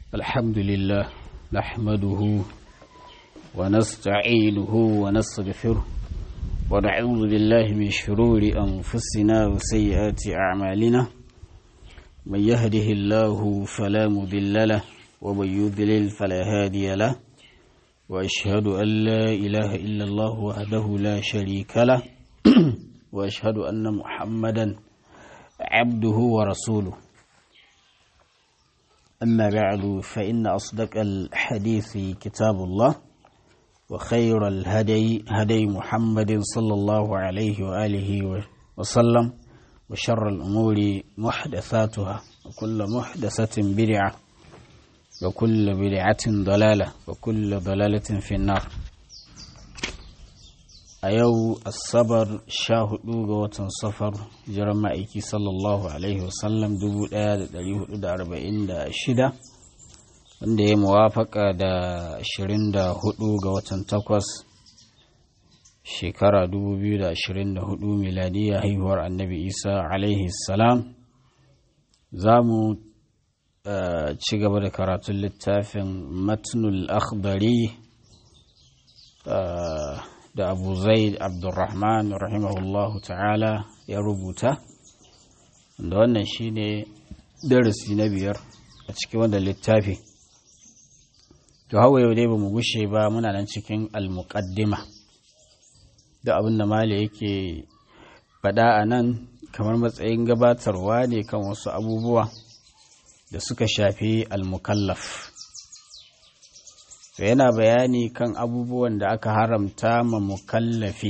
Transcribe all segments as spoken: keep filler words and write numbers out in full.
الحمد لله نحمده ونستعينه ونستغفره ونعوذ بالله من شرور أنفسنا وسيئات أعمالنا من يهده الله فلا مضل له ومن يضلل فلا هادي له وأشهد أن لا إله إلا الله وحده لا شريك له وأشهد أن محمدا عبده ورسوله. أما بعد فإن أصدق الحديث كتاب الله وخير الهدي هدي محمد صلى الله عليه وآله وسلم وشر الأمور محدثاتها وكل محدثة بدعة وكل بدعة ضلالة وكل ضلالة في النار. أيو الصبر شاهدوا قوة صفر جرم أيكي صلى الله عليه وسلم دبو الآيات دليه دا أربعين دا الشدة wanda ya muwafaka da ashirin da hudu ga watan takwas shekara dubu biyu da ashirin da hudu miladiya haihuwar annabi isa alaihi salam. za mu ci gaba da karatun littafin matnul akhdari da abu zaid abdurrahman rahimahullahu ta'ala ya rubuta, da wannan shine darasi na biyar a cikin wannan littafi. To hawa yau dai ba mu gushe ba, muna nan cikin al-muqaddima da abin da mali yake faɗa a nan kamar matsayin gabatarwa ne kan wasu abubuwa da suka shafi al-mukallaf. To yana bayani kan abubuwan da aka haramta ma mukallafi,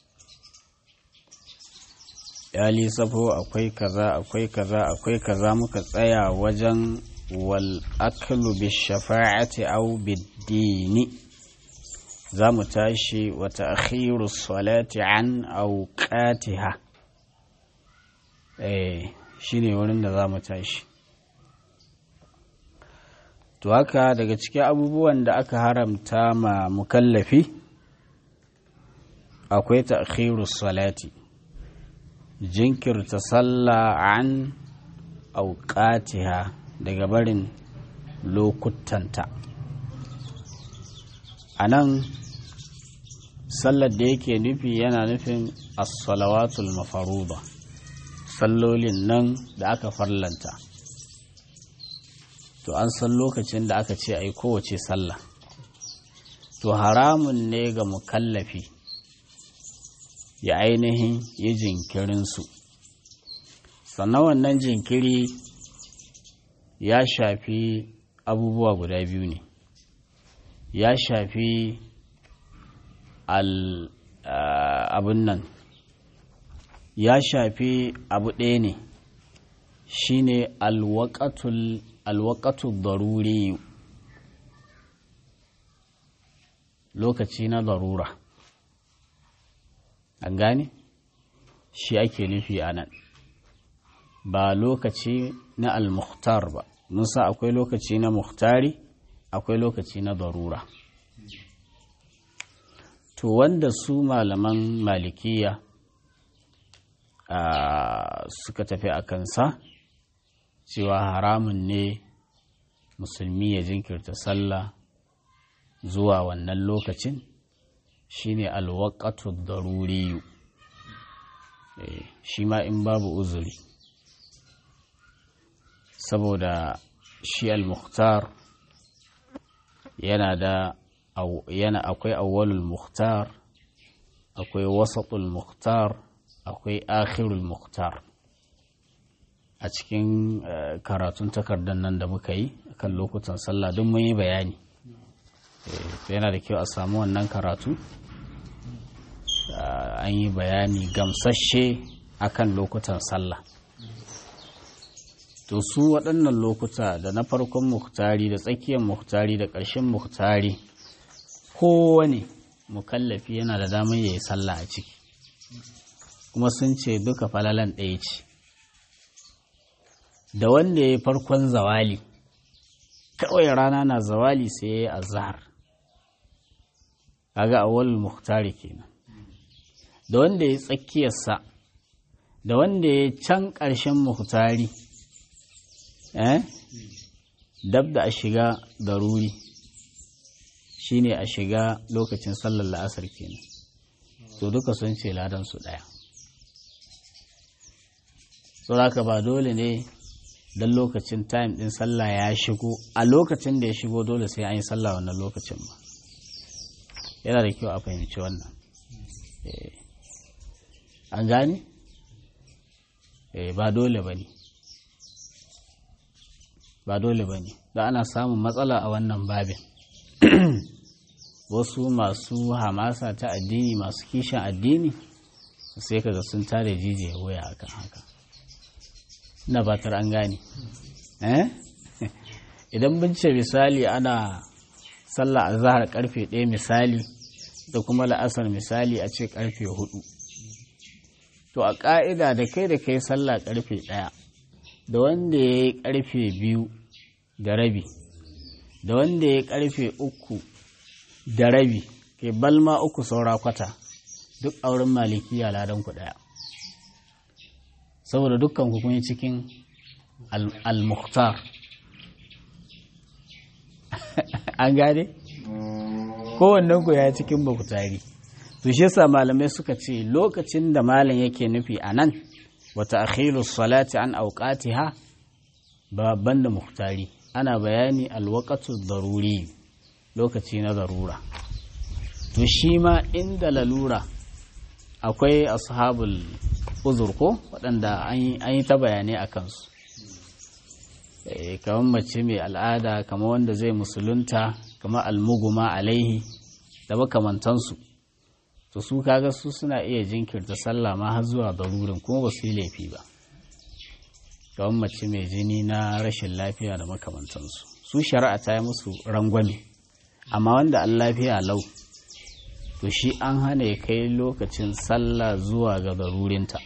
ya lissafo akwai kaza akwai kaza akwai kaza muka tsaya wajen wal aklu bishafa'ati aw bid-dini. za mu tashi wa ta'khiru salati an awqatiha, eh shine wurin da za mu tashi. to haka daga cikin abubuwan da aka haramta ma mukallafi akwai ta'khiru salati, jinkirta sallah an awqatiha, daga barin lokutanta. a nan sallar da yake nufi yana nufin as-salawatul mafaruda, sallolin nan da aka farlanta. to an san lokacin da aka ce ai kowace sallah, to haramun ne ga mukallafi ya ainihin yi jinkirinsu. sannan wannan jinkiri ya shafi abubuwa guda biyu ne. ya shafi al abun nan ya shafi abu ɗaya ne, shine alwaqatul alwaqatul daruri, lokaci na darura. an gane shi ake nufi anan, ba lokaci na al-mukhtar ba. musa akwai lokaci na mukhtari, akwai lokaci na darura. to wanda su malaman malikiya suka tafi a kansa cewa haramun ne musulmi ya jinkirta sallah zuwa wannan lokacin, shine alwaqatu daruri, shi ma in babu uzuri. saboda shi al-mukhtar yana da yana akwai awwalul mukhtar, akwai wasatul mukhtar, akwai akhirul mukhtar. a cikin karatun takardar nan da muka yi kan lokutan sallah duk mun yi bayani. yana da kyau a samu wannan karatu, an yi bayani gamsasshe akan lokutan sallah. to su waɗannan lokuta da na farkon muhtari da tsakiyar muhtari da ƙarshen muhtari, kowane mukallafi yana da damar ya yi sallah a ciki, kuma sun ce duka falalan ɗaya ce. da wanda ya yi farkon zawali, kawai rana na zawali sai ya yi azhar, kaga awwal muhtari kenan. da wanda ya yi tsakiyarsa, da wanda ya yi can ƙarshen muhtari, eh dab da a shiga daruri shine a shiga lokacin sallar la'asar kenan to duka sun ce ladan su daya saboda ba dole ne dan lokacin time din sallah ya shigo a lokacin da ya shigo dole sai an yi sallah wannan lokacin ba yana da kyau a fahimci wannan an gane ba dole ba ne ba dole ba ne da ana samun matsala a wannan babin wasu masu hamasa ta addini masu kishin addini sai kaga sun tare jijiya waya akan haka ina batar an gane eh idan bince misali ana sallah azhar karfe ɗaya misali da kuma la'asar misali a ce karfe hudu to a ka'ida da kai da kai sallah karfe ɗaya da wanda ya yi karfe biyu da rabi da wanda ya yi karfe uku da rabi ke balma uku saura kwata duk auren malikiya ladan ku ɗaya saboda dukkan ku kun cikin al-mukhtar an gane kowannen ku ya cikin bakutari to shi yasa malamai suka ce lokacin da malam yake nufi anan wa ta'khiru salati an awqatiha babban da muhtari ana bayani al-waqtu daruri lokaci na darura to shi ma inda lalura akwai ashabul uzur ko waɗanda an yi ta bayanai a kansu kamar mace mai al'ada kamar wanda zai musulunta kamar almuguma alaihi da makamantansu to su kaga su suna iya jinkirta sallah ma har zuwa darurin kuma ba su yi laifi ba kamar mace mai jini na rashin lafiya da makamantansu su shari'a ta yi musu rangwame amma wanda an lafiya lau to shi an hana ya kai lokacin sallah zuwa ga darurinta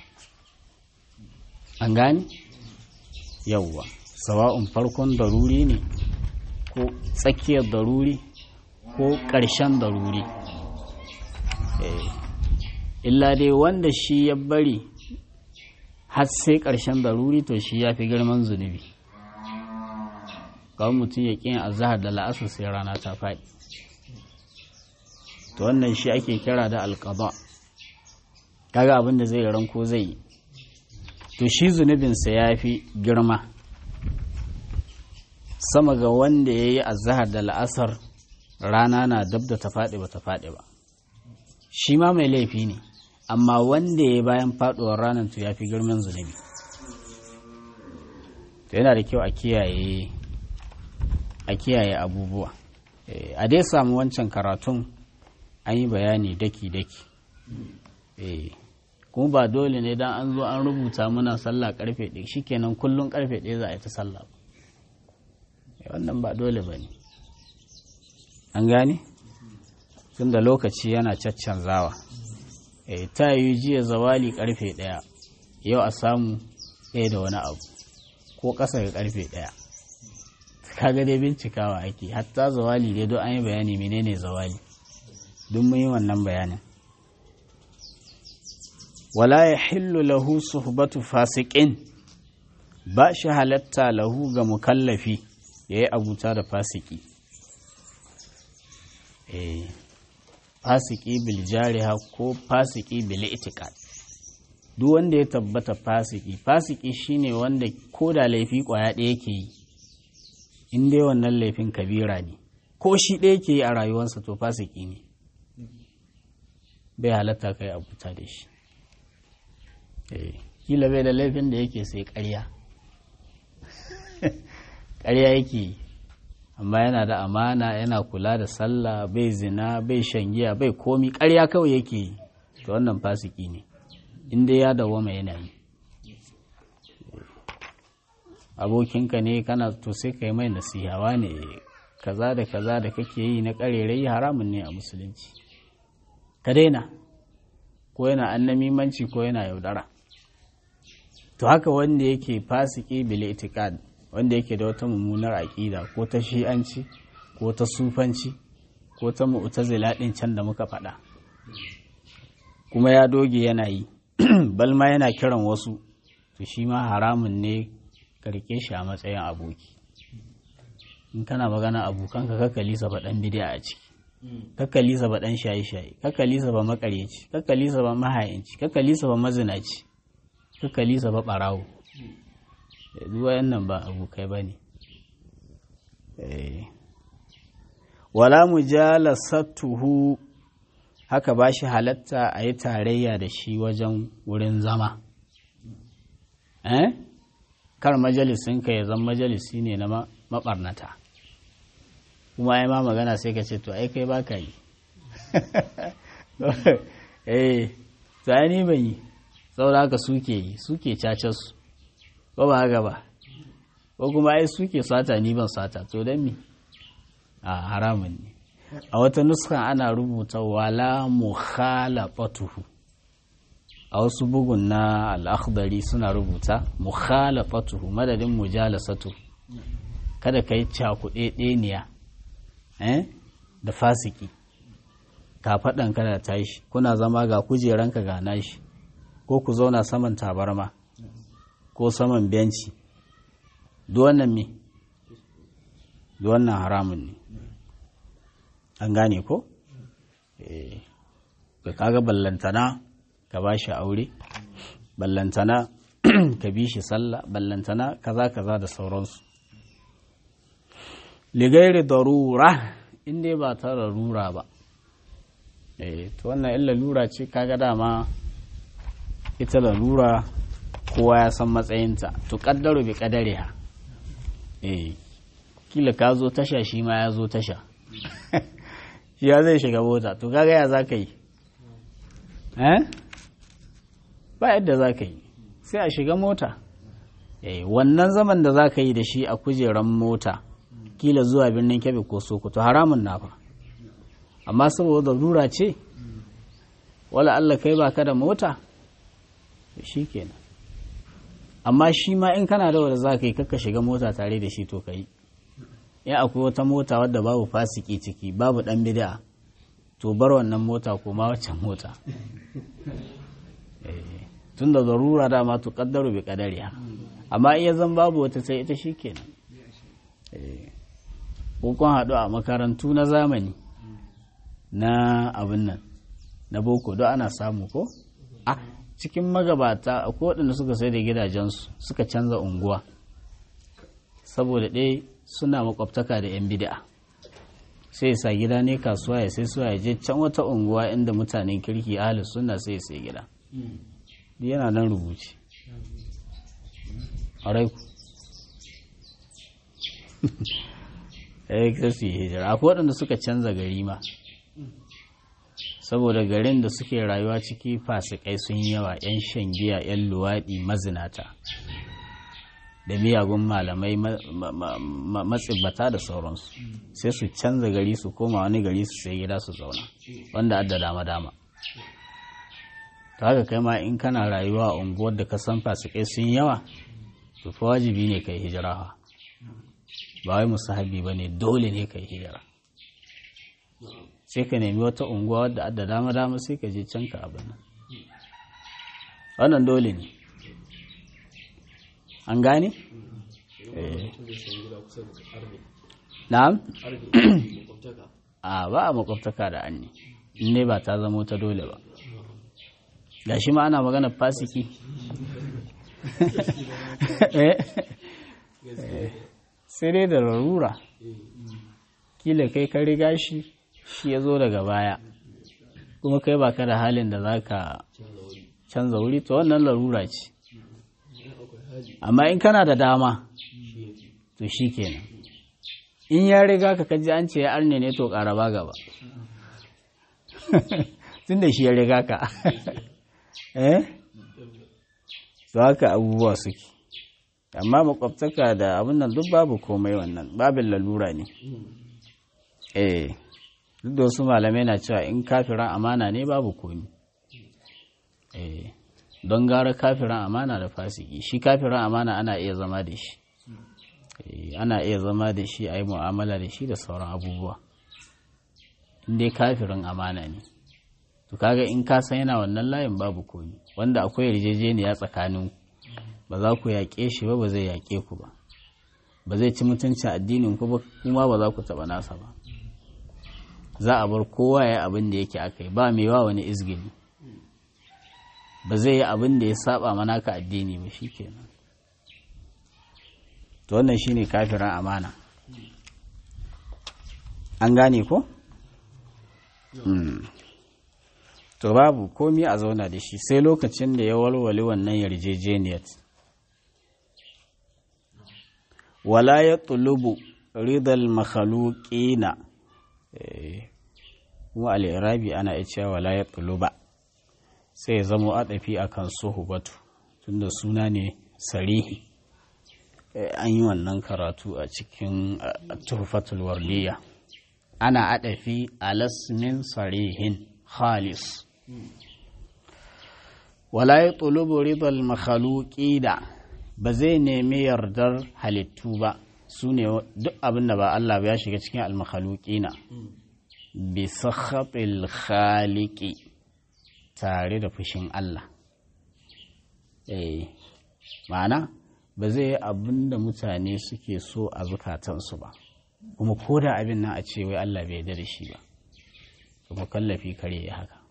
an gani yauwa sawa'un farkon daruri ne ko tsakiyar daruri ko ƙarshen daruri illa dai wanda shi ya bari har sai ƙarshen daruri to shi ya fi girman zunubi kawai mutum ya ƙin azahar da la'asar sai rana ta faɗi to wannan shi ake kira da alƙaba kaga abin da zai ranko zai yi to shi zunubinsa ya fi girma sama ga wanda ya yi azahar da la'asar rana na dab da ta faɗi ba ta faɗi ba shi ma mai laifi ne amma wanda ya bayan faɗuwar ranar to ya fi girman zunubi to yana da kyau a kiyaye a kiyaye abubuwa a dai samu wancan karatun an yi bayani daki-daki kuma ba dole ne dan an zo an rubuta muna sallah karfe ɗaya shikenan kullum karfe ɗaya za a yi ta sallah wannan ba dole ba ne an gane tun da lokaci yana caccanzawa ta yi jiya zawali karfe ɗaya yau a samu ɗaya da wani abu ko ƙasa ga karfe ɗaya kaga dai bincikawa ake hatta zawali dai don an yi bayani menene zawali don mun yi wannan bayanin wala ya hillu lahu suhbatu fasiqin ba shi halatta lahu ga mukallafi ya yi abuta da fasiki eh fasiki bil jariha ko fasiki bil itiqad duk wanda ya tabbata fasiki fasiki shine wanda ko da laifi kwaya ɗaya yake yi in dai wannan laifin kabira ne ko shi ɗaya yake yi a rayuwarsa to fasiki ne bai halatta kai abuta da shi kila bai da laifin da yake sai ƙarya ƙarya yake amma yana da amana yana kula da sallah bai zina bai shan giya bai komi ƙarya kawai yake to wannan fasiki ne inda ya dawoma yana yi abokinka ne kana to sai kai mai nasihawa ne kaza da kaza da kake yi na ƙarerai haramun ne a musulunci ka daina ko yana annamimanci ko yana yaudara to haka wanda yake fasiki bil itiqad wanda yake da wata mummunar aqida ko ta shi'anci ko ta sufanci ko ta mu'tazila din can da muka faɗa kuma ya doge yana yi balma yana kiran wasu to shi ma haramun ne karke shi a matsayin aboki in kana magana abokanka kakkalisa ba ɗan bidiya a ciki kakkalisa ba ɗan shaye-shaye kakkalisa ba makaryaci kakkalisa ba mahayinci kakkalisa ba mazinaci kakkalisa ba ɓarawo duk wayannan ba abokai ba ne. Wala mujalasatuhu haka ba shi halatta a yi tarayya da shi wajen wurin zama. Eh? Kar majalisinka ya zama majalisi ne na maɓarnata. Kuma ai ma magana sai ka ce to ai kai ba ka yi. Eh, to ai ni ban yi. Saboda haka suke yi, suke cacar su. Ko ba haka ba. Ko kuma ai suke sata ni ban sata to dan me? A haramun ne. A wata nuska ana rubuta wala mukhalafatuhu. A wasu bugun na al-akhdari suna rubuta mukhalafatuhu madadin mujalasatu. Kada kai cakuɗe ɗeniya eh da fasiki. Ka faɗan kada tashi kuna zama ga kujeranka ga nashi ko ku zauna saman tabarma ko saman benci. Duk wannan me? Duk wannan haramun ne. An gane ko? Eh, ka kaga ballantana ka ba shi aure, ballantana ka bi shi sallah, ballantana kaza kaza da sauransu. Ligairi darura, in dai ba ta rura ba. Eh, to wannan illa lura ce kaga dama ita lalura kowa ya san matsayinta, to kaddaru bi kadariha. Eh, kila ka zo tasha shi ma ya zo tasha. Shi ya zai shiga mota to kaga ya za ka yi eh ba yadda za ka yi sai a shiga mota eh wannan zaman da za ka yi da shi a kujeran mota kila zuwa birnin Kebbi ko Sokoto haramun na fa amma saboda rura ce wala Allah kai baka da mota shi kenan amma shi ma in kana da wanda za ka yi kakka shiga mota tare da shi to ka yi ya akwai wata mota wadda babu fasiki ciki babu dan bid'a to bar wannan mota ko ma waccan mota eh tunda zarura dama to kaddaru bi kadariha amma in zan babu wata sai ita shikenan eh ko kun hadu a makarantu na zamani na abin nan na boko do ana samu ko a cikin magabata akwai waɗanda suka sai da gidajensu suka canza unguwa saboda ɗaya suna makwabtaka da 'yan bid'a sai sa gida ne kasuwa ya sai suwa ya je can wata unguwa inda mutanen kirki ahalus sunna sai ya sai gida yana nan rubuce a rai ku ya su yi hijira akwai waɗanda suka canza gari ma saboda garin da suke rayuwa ciki fasikai sun yawa 'yan shan giya 'yan luwaɗi mazinata da miyagun malamai matsibbata da sauransu sai su canza gari su koma wani gari su sai gida su zauna wanda adda dama-dama ta haka kai ma in kana rayuwa a unguwar da ka san fasikai sun yawa to fa wajibi ne kai hijira ba wai musahabi ba ne dole ne kai hijira sai ka nemi wata unguwa wadda adda dama-dama sai ka je can ka abin nan wannan dole ne an gane? na'am? a ba a makwabtaka da an ne ne ba ta zama ta dole ba ga shi ma ana magana fasiki sai dai da larura kila kai ka riga shi shi ya zo daga baya kuma kai ba ka da halin da za ka canza wuri to wannan larura ce amma in kana da dama to shi kenan in ya riga ka kaji an ce ya arne ne to ƙaraba gaba tun da shi ya riga ka eh su haka abubuwa suke amma makwabtaka da abin nan duk babu komai wannan babin lalura ne eh duk da wasu malamai na cewa in kafiran amana ne babu komi eh don gara kafiran amana da fasiki shi kafiran amana ana iya zama da shi ana iya zama da shi a yi mu'amala da shi da sauran abubuwa inda kafirin amana ne to kaga in ka san yana wannan layin babu komi wanda akwai yarjejeniya tsakanin ba za ku yaƙe shi ba ba zai yaƙe ku ba ba zai ci mutuncin addinin ku ba, kuma ba za ku taɓa nasa ba. Za a bar kowa ya abin da yake aka yi, ba mai wa wani izgili, ba zai yi abin da ya saba mana ka addini ba, shi kenan. To wannan shi ne kafiran amana. An gane ko? Mm. To babu komi a zauna da shi sai lokacin da ya walwale wannan yarjejeniyar. Wala ya tulubu ridal makhluqina, kuma al'irabi ana iya cewa wala ya tuluba, sai ya zamo adafi akan suhubatu tunda suna ne sarihi. An yi wannan karatu a cikin tuhfatul wardiya. Ana adafi alasmin sarihin khalis. Wala ya tulubu ridal makhluqina, ba zai nemi yardar halittu ba, su ne duk abin da ba Allah ba ya shiga cikin al-makhluqina. Bi sakhatil khaliqi, tare da fushin Allah. Eh, ma'ana ba zai yi abin da mutane suke so a zukatansu ba, kuma ko da abin nan a ce wai Allah bai yarda da shi ba, kuma kallafi kare ya haka.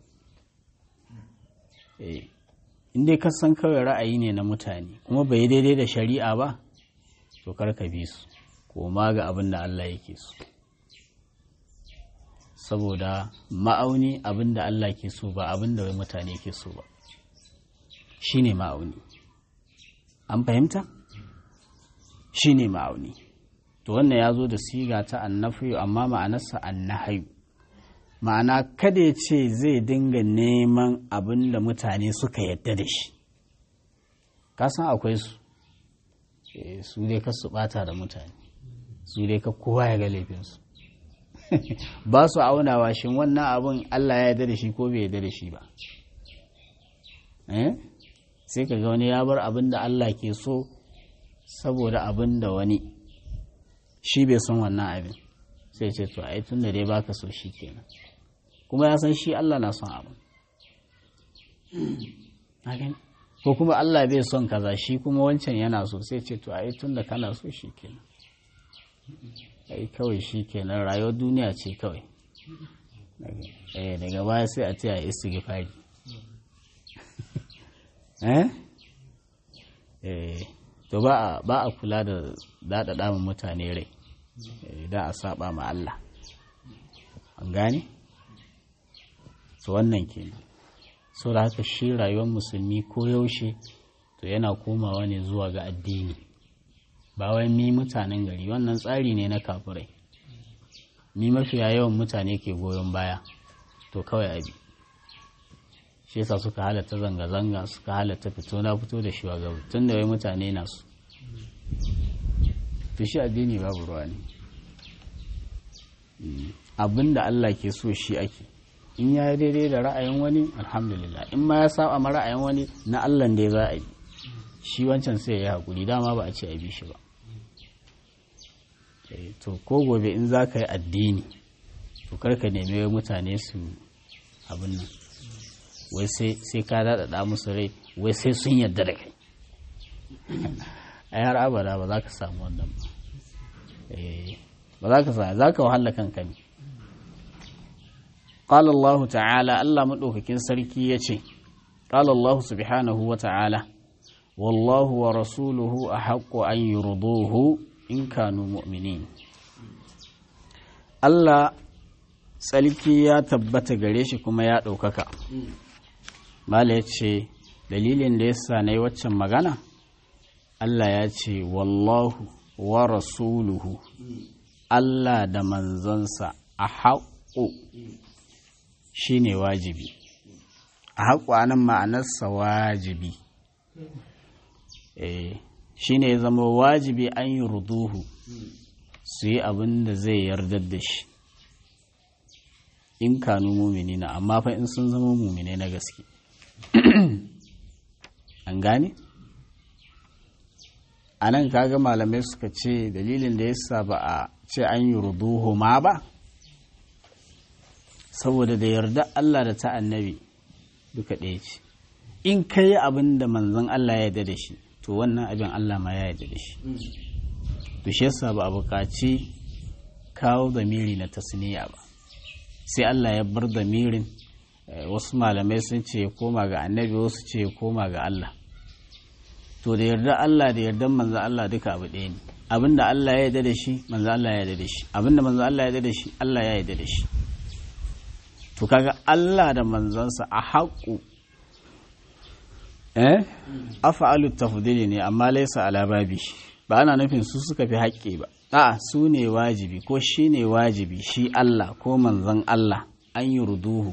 Eh, in dai ka san kawai ra'ayi ne na mutane kuma bai daidai da shari'a ba, to kar ka bi su, ko ma ga abin da Allah yake so. Saboda ma'auni abin da Allah ke so ba abin da wai mutane ke so ba, shi ne ma'auni. An fahimta? Shi ne ma'auni. To wannan ya zo da siga ta annafiyu, amma ma'anarsa annahayu. Ma'ana kada ya ce zai dinga neman abin da mutane suka yadda da shi. Kasan akwai su, su dai ka su bata da mutane, su dai ka kowa ya ga laifinsu. Ba su aunawa shin wannan abin Allah ya yarda da shi ko bai yarda da shi ba. Eh? Sai ka ga wani ya bar abin da Allah ke so saboda abin da wani shi bai son wannan abin. Sai ce to ai tun da dai baka so shi kenan. Kuma ya san shi Allah na son abin. Ko kuma Allah bai son kaza, shi kuma wancan yana so, sai ce to ai tun da kana so shi kenan. Ai kawai shi kenan, rayuwar duniya ce kawai. Eh, daga baya sai a ce a istighfari. Eh? Eh, to ba a ba a kula da daɗaɗa mu mutane rai. Da a saba ma Allah. An gane? So wannan kenan. So da haka shi rayuwar musulmi ko yaushe to yana komawa ne zuwa ga addini. Ba wai mi mutanen gari, wannan tsari ne na kafirai. Ni mafiya yawan mutane ke goyon baya, to kawai abi. Shi yasa suka halatta zanga-zanga, suka halatta fito na fito da shugaban, tun da wai mutane na su. To shi addini babu ruwa ne. Abin da Allah ke so shi ake. In ya daidai da ra'ayin wani, alhamdulillah. In ma ya saba ma ra'ayin wani, na Allah da za a yi. Shi wancan sai ya haƙuri, dama ba a ce a bi shi ba. To ko gobe in za ka yi addini, to karka nemi mutane su abin nan. Wai sai ka daɗaɗa musu rai, wai sai sun yarda da kai. A har abada ba za ka samu wannan ba. Ba za ka samu, za ka wahala kanka ne. قال الله تعالى الله مدوكين سركي يچه قال الله سبحانه وتعالى والله ورسوله أحق أن يرضوه إن كانوا مؤمنين الله سلكي يا تبت gare shi kuma ya ɗaukaka. Mala ya ce dalilin da yasa nayi waccan magana, Allah ya ce wallahu wa rasuluhu, Allah da manzansa a haƙo shi ne wajibi. A haƙo nan ma'anarsa wajibi. Shi ne zama wajibi an yi ruduhu su yi abin da zai yardar da shi. In kanu mumini na, amma fa in sun zama mumine na gaske. An gane? A nan kaga malamai suka ce dalilin da yasa ba a ce an yi ruduhu ma ba, saboda da yarda Allah da ta annabi duka ɗaya ce. In ka yi abin da manzon Allah ya yarda da shi, to wannan abin Allah ma ya yarda da shi. to shi yasa ba a buƙaci kawo zamiri na tasniya ba, sai Allah ya bar zamirin. Wasu malamai sun ce ya koma ga annabi, wasu ce ya koma ga Allah. To da yarda Allah da yardan manzo Allah duka abu ɗaya ne. Abinda Allah ya yarda da shi manzo Allah ya yarda da shi, abinda manzo Allah ya yarda da shi Allah ya yarda da shi. To kaga Allah da manzansa a haƙu eh af'alu tafdili ne, amma laysa ala babi, ba ana nufin su suka fi haƙƙi ba, a'a su ne wajibi ko shi ne wajibi, shi Allah ko manzon Allah an yi ruduhu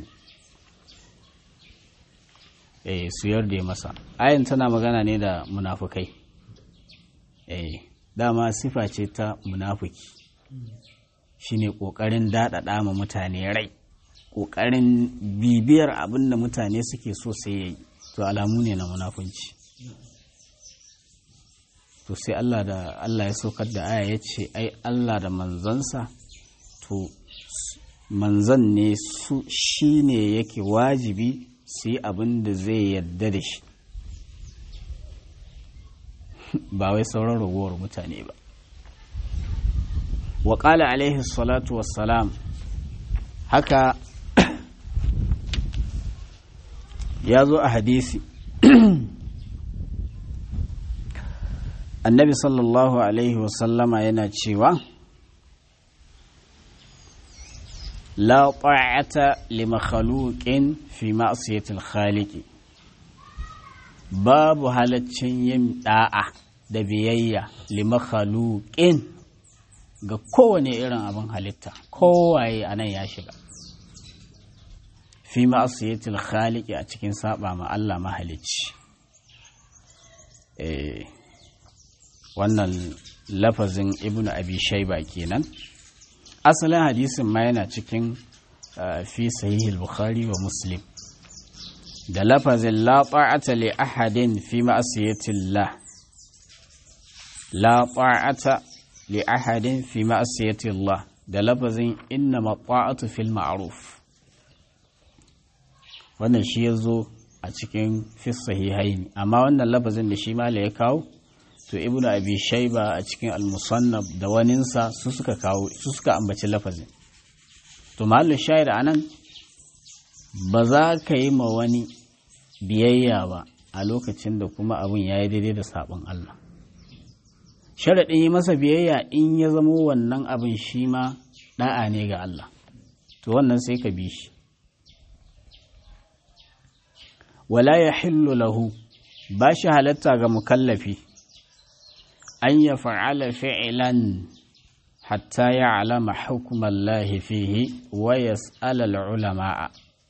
eh su yarda masa. Ayin tana magana ne da munafukai. Eh dama sifa ce ta munafiki, shine kokarin dadada ma mutane rai, kokarin bibiyar abin da mutane suke so sai yayi, to alamu ne na munafunci. To sai Allah da Allah ya saukar da aya yace ai Allah da manzansa, to manzan ne su shine yake wajibi su yi abin da zai yarda da shi, ba wai sauran ragowar mutane ba. Wa qala alaihi salatu wassalam, haka ya zo a hadisi annabi sallallahu alaihi wasallama yana cewa la ta'ata li makhluqin fi ma'siyatil khaliqi, babu halaccin yin da'a da biyayya li makhluqin ga kowane irin abin halitta, kowaye anan ya shiga, fi ma'siyatil khaliqi a cikin saba ma Allah mahalicci. eh wannan lafazin ibnu abi shayba kenan. Asalin hadisin ma yana cikin fi sahih al-bukhari wa muslim da lafazin la ta'ata li ahadin fi ma'siyatillah, la ta'ata li ahadin fi ma'siyatillah da lafazin innama ta'atu fil ma'ruf. Wannan shi yazo a cikin fi sahihaini, amma wannan lafazin da shi mala ya kawo, to ibnu abi shayba a cikin al-musannaf da waninsa su suka kawo, su suka ambaci lafazin. To mahallu shahid anan, ba za ka yi ma wani biyayya ba a lokacin da kuma abun ya yi daidai da sabon Allah. Sharaɗin yi masa biyayya in ya zamo wannan abin shi ma ɗa'a ne ga Allah, to wannan sai ka bi shi. Wala ya hillu lahu, ba shi halatta ga mukallafi an ya fa'ala fi'ilan hatta ya alama hukumar lahi fihi wa ya tsalal ulama'a.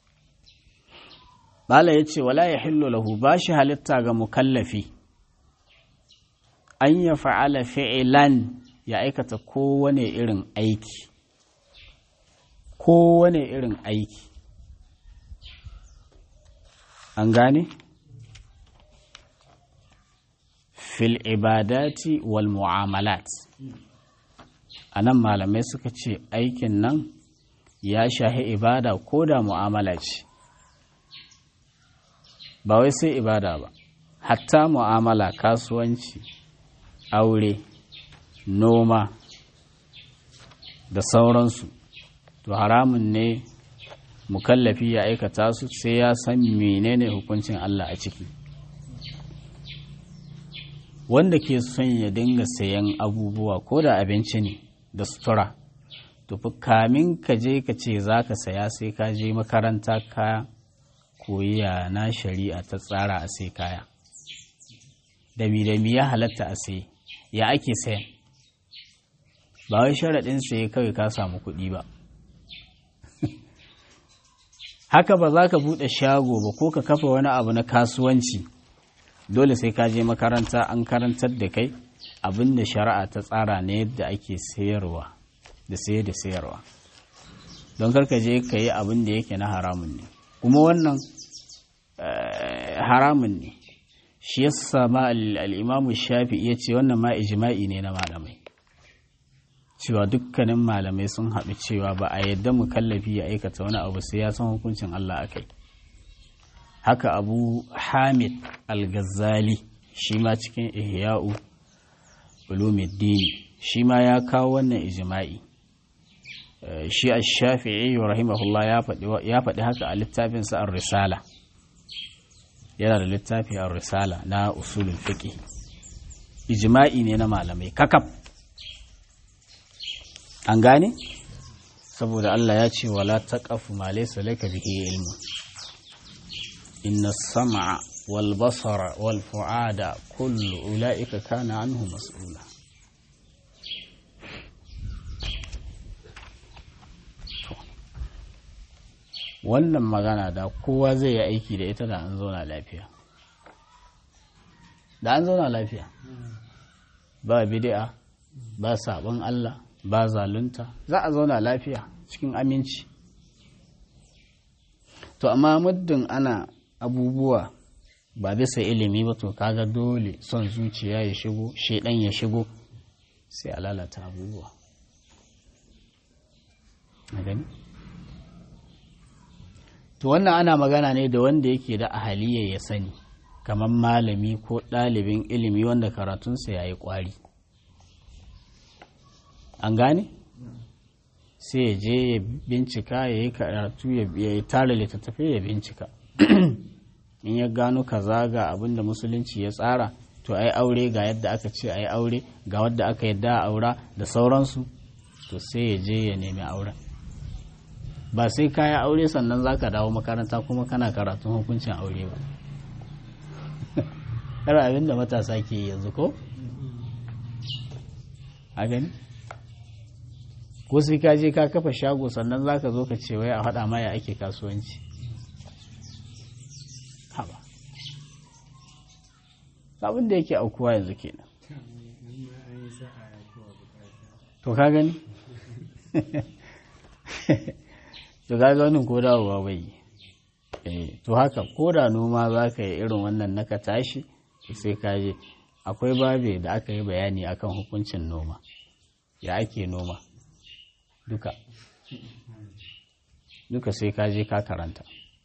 Bala ya ce, wala ya hillu lahu, ba shi halitta ga mukallafi an ya fa'ala fi'ilan, ya aikata kowane irin aiki, kowane irin aiki. An gane? Fil ibadati wal mu'amalat. A nan malamai suka ce aikin nan ya shahi ibada ko da mu'amala ce, ba wai sai ibada ba, hatta mu'amala, kasuwanci, aure, noma da sauransu, to haramun ne mukallafi ya aikata su sai ya san menene hukuncin Allah a ciki. Wanda ke son ya dinga sayan abubuwa ko da abinci ne da sutura, to fi kamin ka je ka ce za ka saya sai ka je makaranta ka koyi ya na shari'a ta tsara a sai kaya, dami dami ya halatta a sai, ya ake sayan. Ba wai sharaɗin sai kawai ka samu kuɗi ba. Haka ba za ka buɗe shago ba ko ka kafa wani abu na kasuwanci, dole sai ka je makaranta an karantar da kai abin da shari'a ta tsara ne yadda ake sayarwa da saye da sayarwa, don karka je ka yi abin da yake na haramun ne, kuma wannan haramun ne. Shi yasa ma al-imamu shafi ya ce wannan ma ijma'i ne na malamai, cewa dukkanin malamai sun haɗu cewa ba a yadda mukallafi ya aikata wani abu sai ya san hukuncin Allah akai. Haka Abu Hamid al-Ghazali shi ma cikin Ihya'u Ulumuddin shi ma ya kawo wannan ijma'i shi ash-shafi'i rahimahullah ya faɗi ya faɗi haka a littafinsa ar-risala yana da littafi ar-risala na usulul fiqh ijma'i ne na malamai kakaf an gane saboda Allah ya ce wala taqafu ma laysa laka bihi ilmu inna as-sam'a wal basara wal fu'ada kullu ulaika kana anhu mas'ula wannan magana da kowa zai yi aiki da ita da an zauna lafiya da an zauna lafiya ba bid'a ba sabon Allah ba zalunta za a zauna lafiya cikin aminci to amma muddin ana abubuwa ba bisa ilimi ba to kaga dole son zuciya ya shigo shedan ya shigo sai a lalata abubuwa gani to wannan ana magana ne da wanda yake da ahaliya ya sani kamar malami ko ɗalibin ilimi wanda karatunsa ya yi ƙwari an gane sai ya je ya bincika ya yi karatu ya yi tara littattafai ya bincika in ya gano kaza ga abin da musulunci ya tsara to ai aure ga yadda aka ce ai aure ga wadda aka yadda a aura da sauransu to sai ya je ya nemi auren ba sai kaya aure sannan za ka dawo makaranta kuma kana karatun hukuncin aure ba kar abin da matasa ke yanzu ko a gani ko sai ka je ka kafa shago sannan za ka zo ka ce wai a haɗa maya ake kasuwanci haba abin da yake aukuwa yanzu kenan to ka gani to ga ganin ko dawowa bai eh to haka ko da noma za ka yi irin wannan naka tashi sai ka je akwai babe da aka yi bayani akan hukuncin noma ya ake noma duka duka sai ka je ka karanta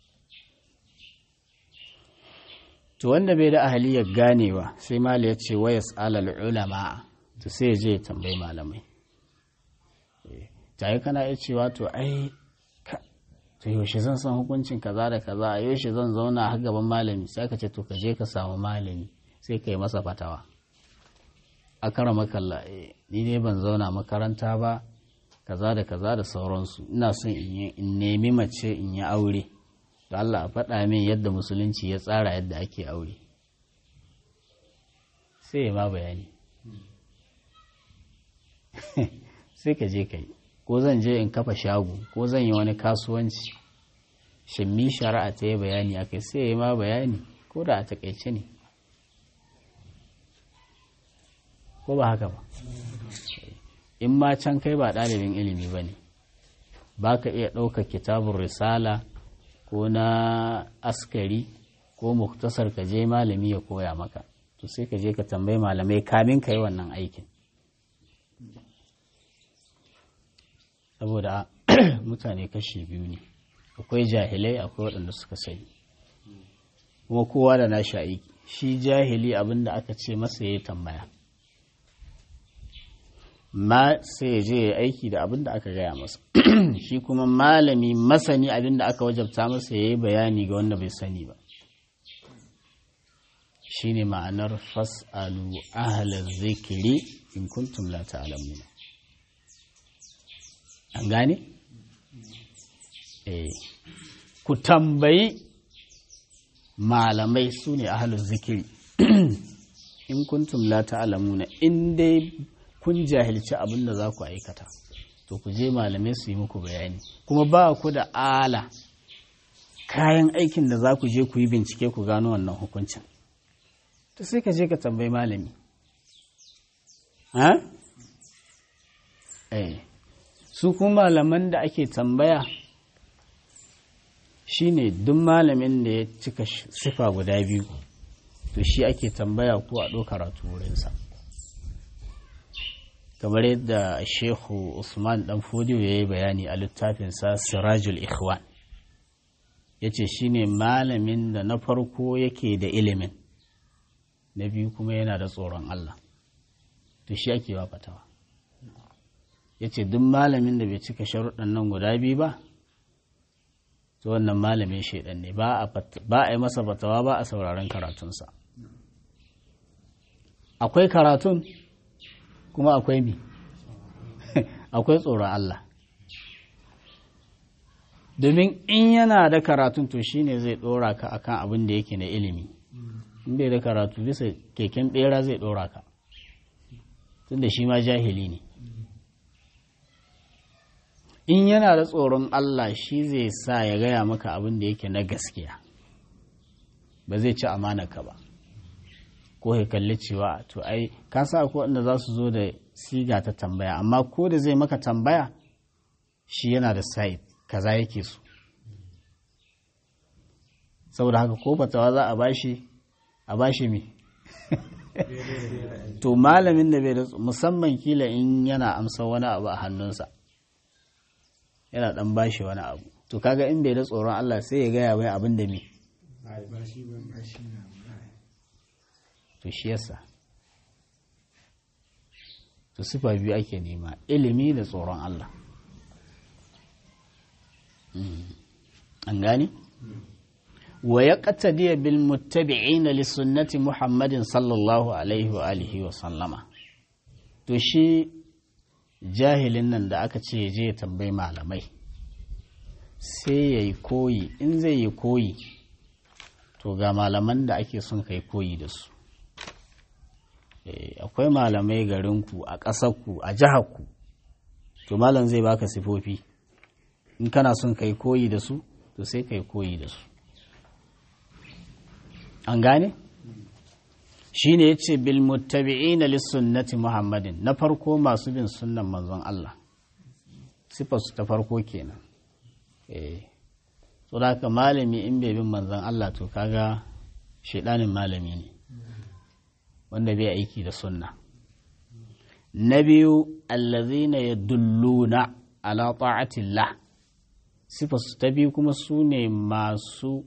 to wanda bai da ahaliyar ganewa sai mali ya ce wayas alal ulama to sai ya je ya tambayi malamai tayi kana iya cewa to ai to yaushe zan san hukuncin kaza da kaza a yaushe zan zauna har gaban malami sai ka ce to ka je ka samu malami sai ka yi masa fatawa a kara makalla ni ne ban zauna makaranta ba kaza da kaza da sauransu ina son in nemi mace in yi aure to Allah a faɗa min yadda musulunci ya tsara yadda ake aure sai ya ma bayani sai ka je ka yi ko zan je in kafa shago ko zan yi wani kasuwanci shimmi shari'a ta yi bayani a kai sai ya yi ma bayani ko da a takaice ne ko ba haka ba in ma can kai ba ɗalibin ilimi ba ne ba ka iya ɗaukar kitabun risala ko na askari ko muktasar ka je malami ya koya maka to sai ka je ka tambayi malamai kamin ka yi wannan aikin saboda mutane kashi biyu ne akwai jahilai akwai waɗanda suka sani kuma kowa da nashi aiki shi jahili abinda aka ce masa ya tambaya ma sai ya je ya aiki da abinda aka gaya masa shi kuma malami masani abinda aka wajabta masa ya yi bayani ga wanda bai sani ba shi ne ma'anar fas'alu ahalar zikiri in kuntum la ta'lamuna an gane? eh ku tambayi malamai su ne ahalar zikiri in kuntum la ta'lamuna in dai kun jahilci abin da za ku aikata to ku je malamai su yi muku bayani kuma ba ku da ala kayan aikin da za ku je ku yi bincike ku gano wannan hukuncin to sai ka je ka tambayi malami ha? eh su kuma malaman da ake tambaya shine duk malamin da ya cika sifa guda biyu to shi ake tambaya ko a ɗo karatu wurinsa kamar yadda Shehu Usman dan Fodiyo ya yi bayani a littafinsa Sirajul Ikhwan yace shine malamin da na farko yake da ilimin na biyu kuma yana da tsoron Allah to shi ake wa fatawa ya ce duk malamin da bai cika sharuɗan nan guda biyu ba to wannan malamin shaidan ne ba a yi masa fatawa ba a sauraron karatunsa akwai karatun kuma akwai mi akwai tsoron Allah domin in yana da karatun to shine zai ɗora ka akan abin da yake na ilimi in bai da karatu bisa keken ɓera zai ɗora ka tunda shi ma jahili ne in yana da tsoron Allah shi zai sa ya gaya maka abin da yake na gaskiya ba zai ci ka ba ko ya kalli cewa to ai ka sa ko wanda za su zo da siga ta tambaya amma ko da zai maka tambaya shi yana da site kaza yake so saboda haka ko fatawa za a bashi a bashi me to malamin da bai da musamman kila in yana amsa wani abu a hannunsa yana dan bashi wani abu to kaga in bai da tsoron Allah sai ya gaya mai abin da me to shi yasa to sifa biyu ake nema ilimi da tsoron Allah an gani wa yaqtadi bil muttabi'in li sunnati Muhammadin sallallahu alaihi wa alihi wa sallama to shi jahilin nan da aka ce je ya tambayi malamai sai yayi koyi in zai yi koyi to ga malaman da ake son kai koyi da su akwai malamai garinku a ƙasarku a jiharku to malam zai baka sifofi in kana son kai koyi da su to sai kai koyi da su an gane shine yace bil muttabi'ina lis sunnati Muhammadin na farko masu bin sunnan manzon Allah sifar su ta farko kenan eh to da ka malami in bai bin manzon Allah to kaga shedanin malami ne wanda bai aiki da sunna na biyu allazina yadulluna ala ta'atillah sifar su ta biyu kuma su ne masu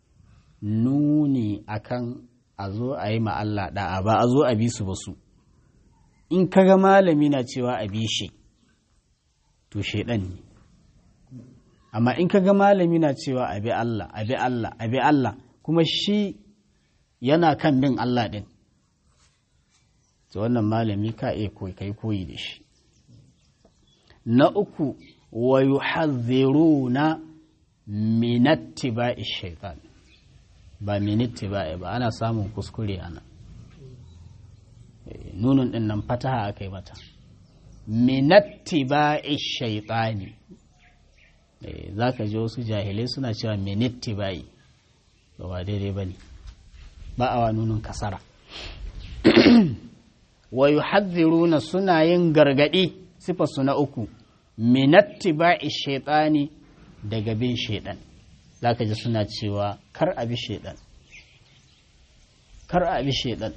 nuni akan a zo a yi ma Allah da'a ba a zo a bi su ba su in kaga malami na cewa a bi shi to shedan ne amma in kaga malami na cewa a bi Allah a bi Allah a bi Allah kuma shi yana kan bin Allah din to wannan malami ka iya koyi kai koyi da shi na uku wa yuhadhiruna min ittiba'i shaytan ba min ittiba'i ba ana samun kuskure ana nunun din nan fataha akai mata min ittiba'i shaytani zaka ji wasu jahilai suna cewa min ittiba'i ba daidai bane ba awa nunun kasara wa yuhadhiruna suna yin gargadi sifar su na uku min ittiba'i shaytani daga bin shaytan zaka ji suna cewa kar abi shaytan kar abi shaytan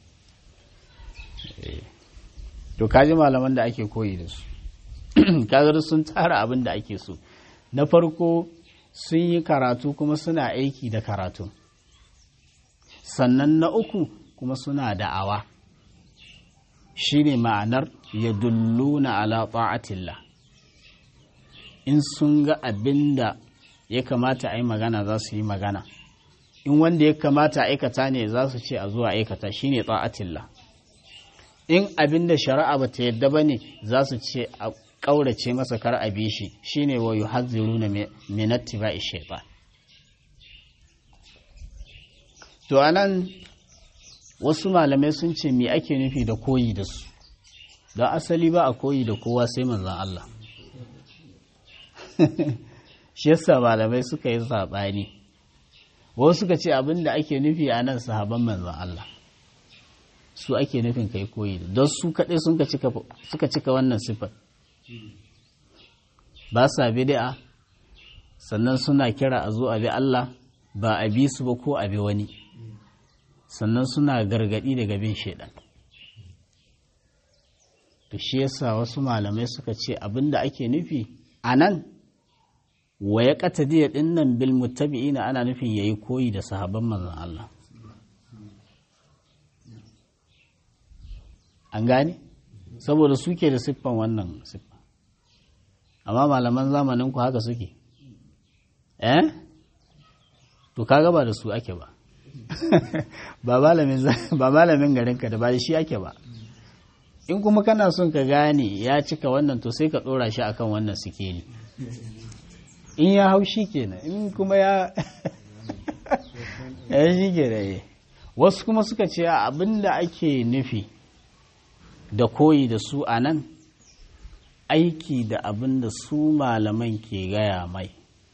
to kaji malaman da ake koyi da su kaga sun tsara abin da ake so na farko sun yi karatu kuma suna aiki da karatu sannan na uku kuma suna da'awa shine ma'anar yadulluna ala ta'atillah in sun ga abinda ya kamata a yi magana za su yi magana in wanda ya kamata a aikata ne za su ce a zuwa aikata shine ta'atillah in abinda shari'a ba ta yadda ba ne za su ce a ƙaurace masa kar a bi shi shine wa yuhadhiruna min ittiba'i shaytan to anan wasu malamai sun ce me ake nufi da koyi da su don asali ba a koyi da kowa sai manzon Allah shi yasa malamai suka yi saɓani wasu suka ce abin da ake nufi a nan sahaban manzon Allah su ake nufin kai koyi da don su kaɗai suka cika wannan siffar ba sa bid'a sannan suna kira a zo a bi Allah ba a bi su ba ko a bi wani sannan suna gargadi daga bin shaidan to shi yasa wasu malamai suka ce abinda ake nufi anan wa ya qatadiya dinnan bil muttabi'ina ana nufin yayi koyi da sahabban manzon Allah an gane saboda suke da siffan wannan siffa amma malaman zamanin ku haka suke eh to kaga ba da su ake ba ba malamin ba malamin garinka da ba shi ake ba in kuma kana son ka gane ya cika wannan to sai ka dora shi akan wannan sikeli in ya hau shi kenan in kuma ya ya shi kenan wasu kuma suka ce abinda ake nufi da koyi da su a nan aiki da abinda su malaman ke gaya mai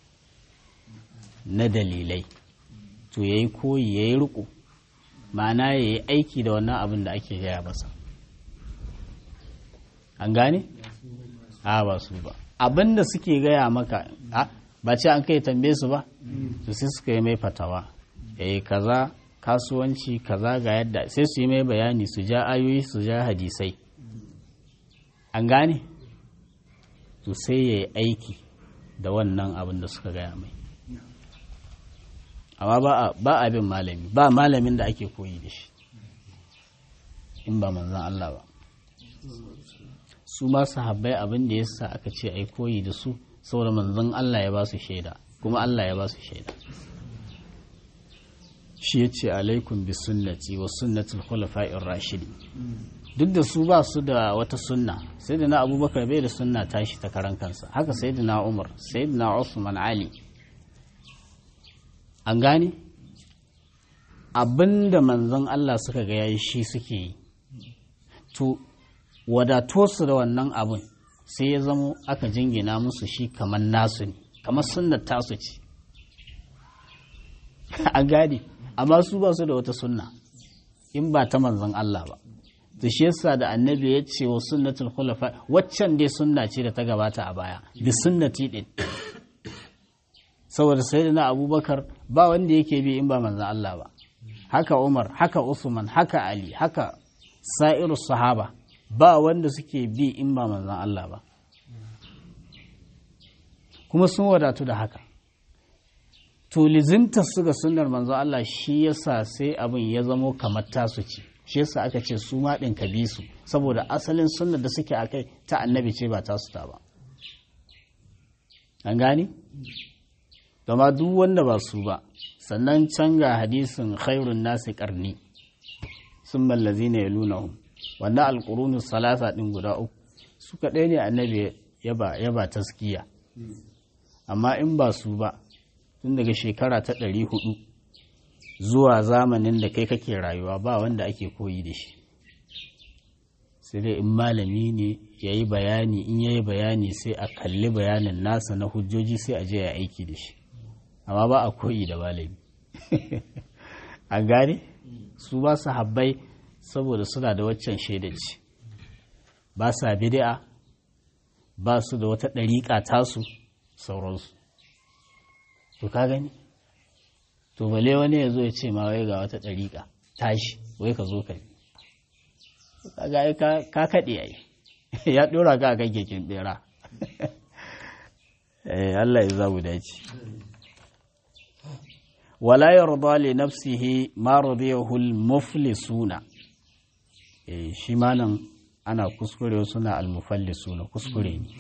na dalilai to ya yi koyi ya yi riko ma'ana ya yi aiki da wannan abin da ake gaya masa an gane? a ba su ba abin da suke gaya maka ba ce an kai tambaye su ba to sai suka yi mai fatawa ya yi kaza kasuwanci kaza ga yadda sai su yi mai bayani su ja ayoyi su ja hadisai an gane? to sai ya yi aiki da wannan abin da suka gaya mai amma ba a bin malami ba malamin da ake koyi da shi in ba manzan Allah ba su ma sahabbai abin da yasa aka ce ai koyi da su saboda manzan Allah ya ba su shaida kuma Allah ya ba su shaida shi yace alaikum bi sunnati wa sunnatul khulafa'ir rashidin duk da su ba su da wata sunna sayyidina Abubakar bai da sunna tashi ta karan kansa haka sayyidina Umar sayyidina Usman Ali an gane abinda manzon Allah suka ga yayi shi suke yi to wadato su da wannan abin sai ya zamo aka jingina musu shi kamar nasu ne kamar sunnar tasu ce an gane amma su ba su da wata sunna in ba ta manzon Allah ba to shi yasa da annabi ya ce wa sunnatul khulafa waccan dai sunna ce da ta gabata a baya bi sunnati din saboda sayyidina Abubakar ba wanda yake bi in ba manzon Allah ba haka Umar haka Usman haka Ali haka sa'iru sahaba ba wanda suke bi in ba manzon Allah ba kuma sun wadatu da haka to lizinta su ga sunnar manzon Allah shi yasa sai abin ya zamo kamar tasu ce shi yasa aka ce su ma din ka bi su saboda asalin sunnar da suke akai ta annabi ce ba tasu ta ba an gani gama duk wanda ba su ba sannan can ga hadisin khairun nasi karni sun mallazi ne ya lunahun wannan alƙurunin salasa ɗin guda uku su kaɗai ne annabi ya ba taskiya amma in ba su ba tun daga shekara ta ɗari hudu zuwa zamanin da kai kake rayuwa ba wanda ake koyi da shi sai dai in malami ne ya yi bayani in ya yi bayani sai a kalli bayanin nasa na hujjoji sai a je ya aiki da shi amma ba a koyi da malami an gane su ba su habbai saboda suna da waccan shaidanci ba sa bid'a ba su da wata ɗariƙa tasu sauransu to ka gani to bale wani ya zo ya ce ma wai ga wata ɗariƙa tashi wai ka zo ka bi kaga ka kaɗe ai ya ɗora ka kan keken ɓera Allah ya zamu dace wala yarda li nafsihi ma radiyahu al-muflisuna eh shi malam ana kuskure suna al-mufallisuna kuskure ne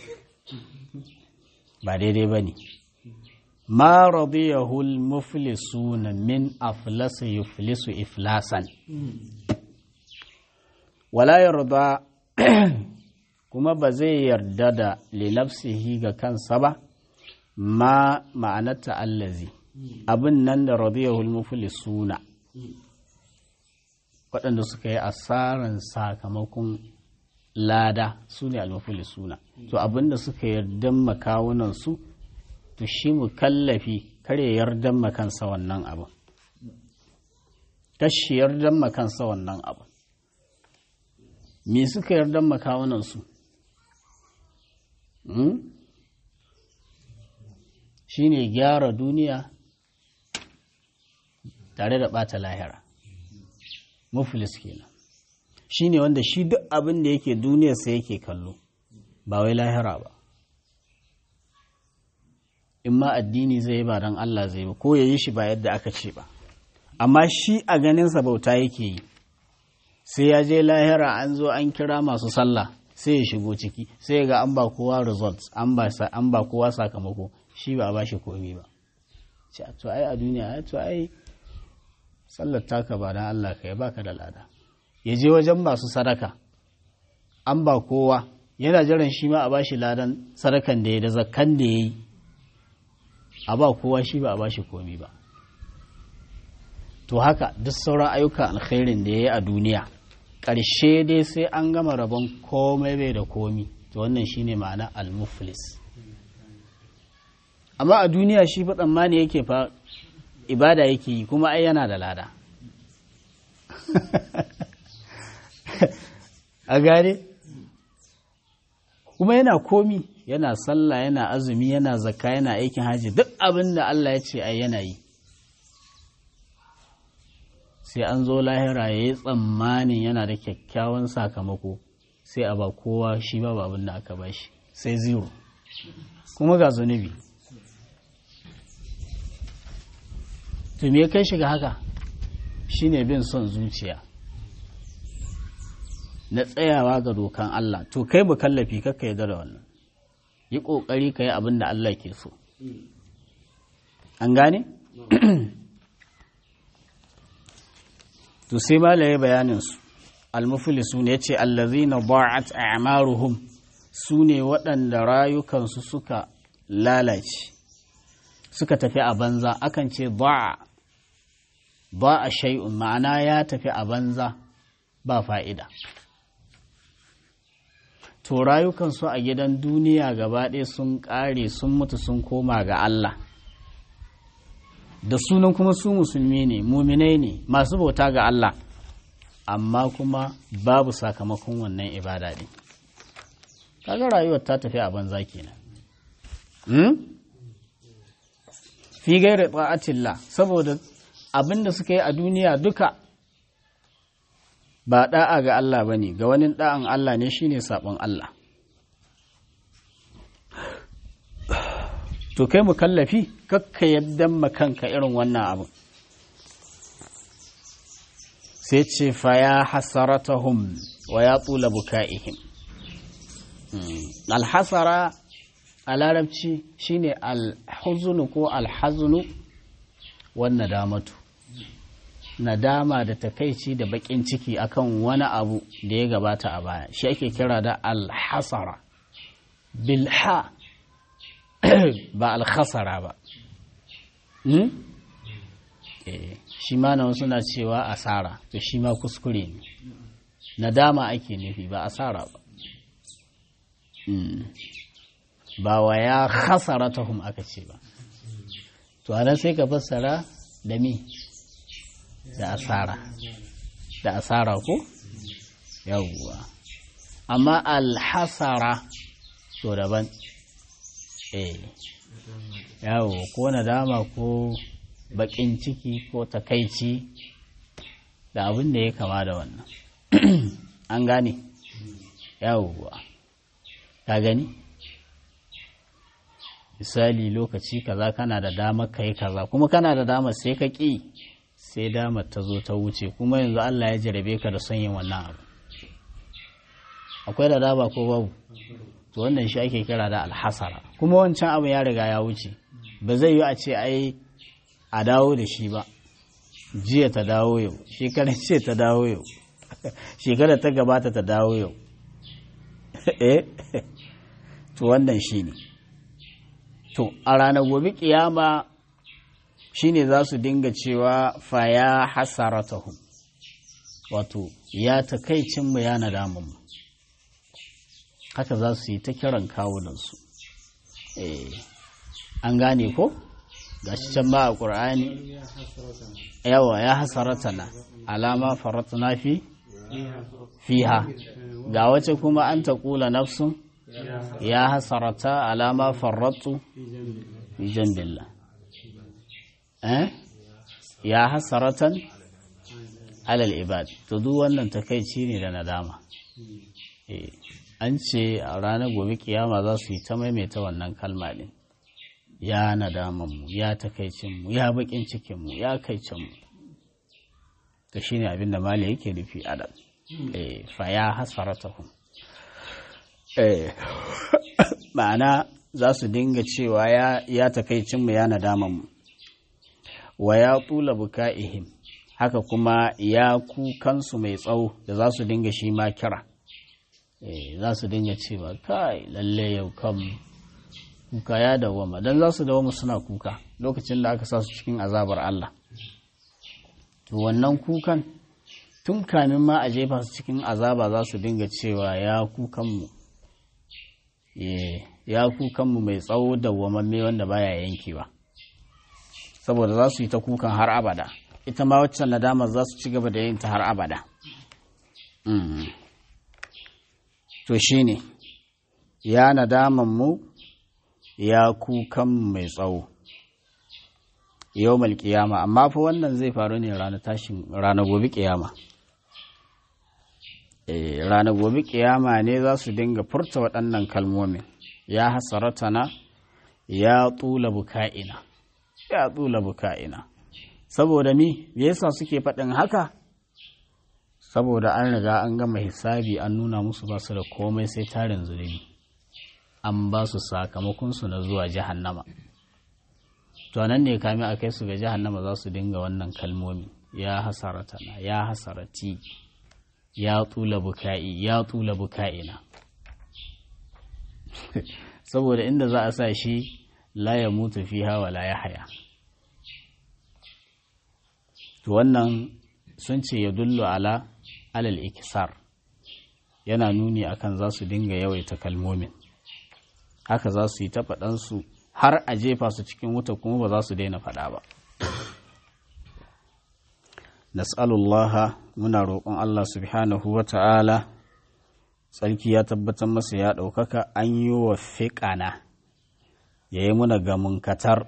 ba daidai bane ma radiyahu al-muflisuna min aflasa yuflisu iflasan wala yarda kuma ba zai yarda da li nafsihi ga kansa ba ma ma'anata allazi abin nan da radiyahul muflisuna waɗanda suka yi asaran sakamakon lada su ne al-muflisuna to abin da suka yarda makawunan su to shi mukallafi kare yarda makansa wannan abu kashi yarda makansa wannan abu me suka yarda makawunan su shine gyara duniya tare da ɓata lahira muflis kenan shi ne wanda shi duk abin da yake duniyarsa yake kallo ba wai lahira ba in ma addini zai yi ba don Allah zai ba ko ya yi shi ba yadda aka ce ba amma shi a ganinsa bauta yake yi sai ya je lahira an zo an kira masu sallah sai ya shigo ciki sai ga an ba kowa results an ba an ba kowa sakamako shi ba a bashi komai ba ce to ai a duniya ai to ai sallar taka ba dan Allah kai baka da lada ya je wajen masu sadaka an ba kowa yana jiran shi ma a bashi ladan sadakan da ya da zakkan da yayi a ba kowa shi ba a bashi komai ba to haka duk sauran ayyuka alkhairin da yayi a duniya ƙarshe dai sai an gama rabon komai bai da komi to wannan shine ma'ana al-muflis amma a duniya shi fa tsammani yake fa ibada yake yi kuma ai yana da lada a gane kuma yana komi yana sallah yana azumi yana zakka yana aikin haji duk abin da Allah ya ce ai yana yi sai an zo lahira ya yi tsammanin yana da kyakkyawan sakamako sai a ba kowa shi ba abin da aka ba shi sai zero kuma ga zunubi to me kai shiga haka shine bin son zuciya na tsayawa ga dokan Allah to kai mu kallafi kakka yarda da wannan yi kokari ka yi abin da Allah ke so an gane to sai malaye bayaninsu almuflisu ne yace allazina da'at a'maruhum sune waɗanda rayukansu suka lalace suka tafi a banza akan ce da'a da'a shay'un ma'ana ya tafi a banza ba fa'ida to rayukansu a gidan duniya gaba ɗaya sun ƙare sun mutu sun koma ga Allah da sunan kuma su musulmi ne muminai ne masu bauta ga Allah amma kuma babu sakamakon wannan ibada ne kaga rayuwar ta tafi a banza kenan hmm? fi gairi ta'atillah saboda abinda suka yi a duniya duka ba da'a ga Allah bane ga wani da'an Allah ne shine sabon Allah to kai mukallafi kakka yaddan makanka irin wannan abu sai ce fa ya hasaratahum wa ya tula buka'ihim alhasara a larabci shine alhuzunu ko alhazunu wan nadamatu nadama da takaici da bakin ciki akan wani abu da ya gabata a baya shi ake kira da alhasara bilha ba alkhasara ba shi ma na wasu na cewa asara to shi ma kuskure ne nadama ake nufi ba asara ba ba wa ya khasaratahum aka ce ba to anan sai ka fassara da mi da asara da asara ko yawwa amma alhasara to daban eh yawo ko nadama ko bakin ciki ko takaici da abin da ya kama da wannan an gane yawwa ka gani misali lokaci kaza kana da dama kai kaza kuma kana da dama sai ka ki sai damar ta zo ta wuce kuma yanzu Allah ya jarabe ka da son yin wannan abu akwai da dama ko babu to wannan shi ake kira da alhasara kuma wancan abu ya riga ya wuce ba zai yi a ce ai a dawo da shi ba jiya ta dawo yau shekarar ce ta dawo yau shekarar ta gabata ta dawo yau eh to wannan shi ne to a ranar gobe kiyama shine za su dinga cewa fa ya hasaratahum wato ya takaicin mu ya nadamun mu haka za su yi ta kiran kawunansu eh an gane ko gashi can ba a ƙur'ani yawa ya hasaratana alama faratna fi fiha ga wace kuma an ta kula nafsun ya hasarata alama farratu fi jambillah eh ya hasaratan alal ibad to duk wannan takeici ne da nadama eh an ce a ranar gobe kiyama za su yi ta maimaita wannan kalma din ya nadamanmu ya takaicinmu ya bakin cikinmu ya kaicinmu ta shine abin da mali yake nufi adam eh fa ya hasaratahum eh ma'ana za su dinga cewa ya ya takaicin mu ya nadaman mu wa ya tula buka'ihim haka kuma ya kukansu mai tsawo da za su dinga shi ma kira eh za su dinga cewa kai lalle yau kam kuka ya dawama dan za su dawama suna kuka lokacin da aka sa su cikin azabar Allah to wannan kukan tun kamin ma a jefa su cikin azaba za su dinga cewa ya kukanmu ya kukanmu mai tsawo dawwamamme wanda baya yankewa saboda za su yi ta kukan har abada ita ma waccan nadamar za su ci gaba da yin ta har abada to shine ya nadaman mu ya kukan mai tsawo yawmal qiyama amma fa wannan zai faru ne ranar tashin ranar gobe kiyama eh ranar gobe kiyama ne za su dinga furta waɗannan kalmomin ya hasaratana ya tula buka'ina ya tula buka'ina saboda mi me yasa suke faɗin haka saboda an riga an gama hisabi an nuna musu ba su da komai sai tarin zunubi an ba su sakamakon su na zuwa jahannama to nan ne kame a kai su ga jahannama za su dinga wannan kalmomi ya hasaratana ya hasarati ya tula buka'i ya tula buka'ina saboda inda za a sa shi la ya mutu fiha wa la ya haya to wannan sun ce ya dullu ala alal ikisar yana nuni akan za su dinga yawaita kalmomin haka za su yi ta faɗansu har a jefa su cikin wuta kuma ba za su daina faɗa ba nas'alullah muna roƙon Allah subhanahu wa ta'ala tsarki ya tabbatar masa ya ɗaukaka an yi wa fiƙana ya yi muna gamunkatar